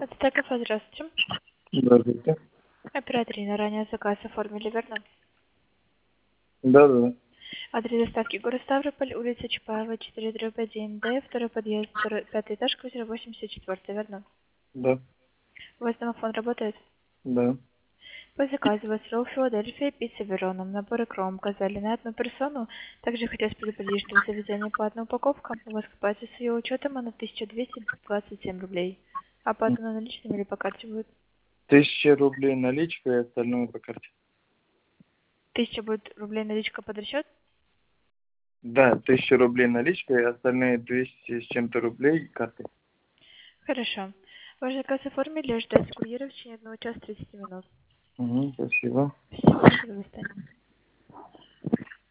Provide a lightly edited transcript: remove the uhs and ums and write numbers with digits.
Это кафе, здравствуйте. Здравствуйте. Оператор Инна, ранее заказ оформили, верно? Да. Адрес доставки город Ставрополь, улица Чапаева, 4/1, второй подъезд, пятый этаж, квартира 84, верно? Да. У вас домофон работает? Да. По заказу вас ролл Филадельфия, пицца Вероном, наборы кром, указали на одну персону. Также хотелось предупредить, что за везение по одной упаковке у вас купается с ее учетом на 1227 рублей. Оплата на наличными или по карте будет? 1000 рублей наличка и остальное по карте. 1000 будет рублей наличка под расчет? Да, 1000 рублей наличка и остальные 200 с чем-то рублей картой. Хорошо. Ваш заказ оформили, ждать курьера в течение 1 часа 30 минут. Угу, спасибо. Всего доброго, до свидания.